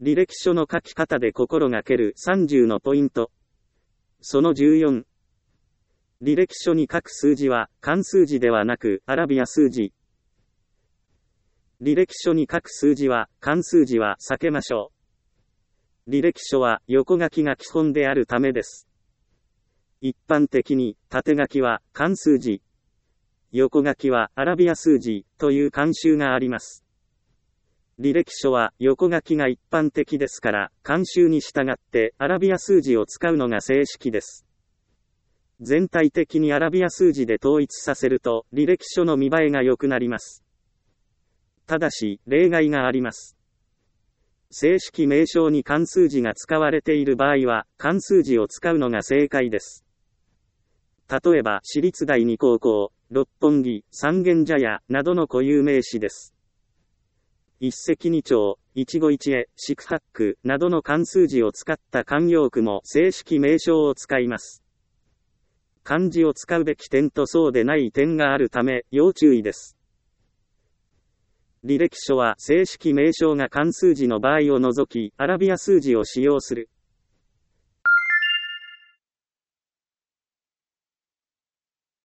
履歴書の書き方で心がける30のポイント。その14。履歴書に書く数字は漢数字ではなくアラビア数字。履歴書に書く数字は漢数字は避けましょう。履歴書は横書きが基本であるためです。一般的に縦書きは漢数字、横書きはアラビア数字という慣習があります。履歴書は横書きが一般的ですから、慣習に従ってアラビア数字を使うのが正式です。全体的にアラビア数字で統一させると履歴書の見栄えが良くなります。ただし、例外があります。正式名称に漢数字が使われている場合は、漢数字を使うのが正解です。例えば、私立第二高校、六本木、三軒茶屋などの固有名詞です。一石二鳥、一期一会、四苦八苦などの漢数字を使った慣用句も正式名称を使います。漢字を使うべき点とそうでない点があるため、要注意です。履歴書は正式名称が漢数字の場合を除き、アラビア数字を使用する。